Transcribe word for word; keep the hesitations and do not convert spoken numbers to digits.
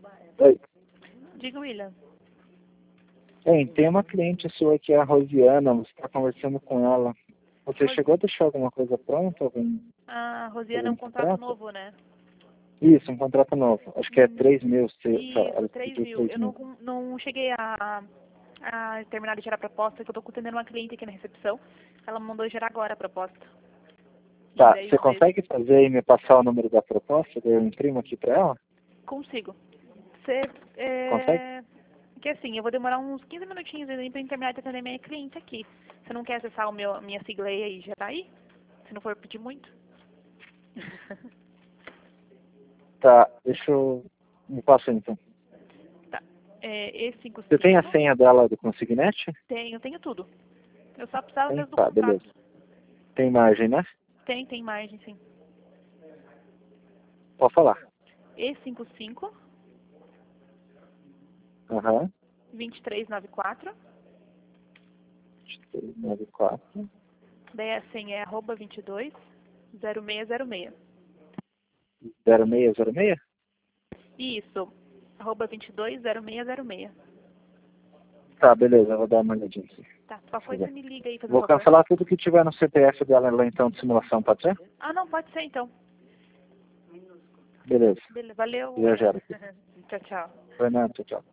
Oi. Diga, William. Bem, tem uma cliente sua que é a Rosiana, você está conversando com ela. Você Ros... chegou a deixar alguma coisa pronta? Algum, A Rosiana é um contrato, contrato novo, né? Isso, um contrato novo. Acho que é hum, três mil. Se, isso, três mil. Eu não, não cheguei a, a terminar de gerar a proposta, que eu estou atendendo uma cliente aqui na recepção. Ela me mandou gerar agora a proposta. Tá, você consegue fazer e me passar o número da proposta? Eu imprimo aqui para ela? Consigo. Você, é... Consegue? Porque assim, eu vou demorar uns quinze minutinhos para terminar de atender minha cliente aqui. Você não quer acessar o meu, minha sigla aí, já tá aí? Se não for pedir muito. Tá, deixa eu... Me passa então. Tá. É, E cinco cinco. Você tem a senha dela do Consignet? Tenho, tenho tudo. Eu só precisava Tem? mesmo do Tá, contrato. beleza. Tem margem, né? Tem, tem margem, sim. Pode falar. E cinco cinco. Aham. Uhum. vinte e três noventa e quatro. vinte e três noventa e quatro. Daí a senha é arroba vinte e dois zero seis zero seis. zero seis zero seis? Isso. Arroba vinte e dois zero seis zero seis. Tá, beleza, vou dar uma olhadinha aqui. Tá, qual coisa me liga aí, Vou favor. cancelar tudo que tiver no C P F dela lá então de simulação, pode ser? Ah, não, pode ser então. Beleza. Beleza, valeu. Já gera aqui. Tchau, tchau. Foi nada, tchau, tchau.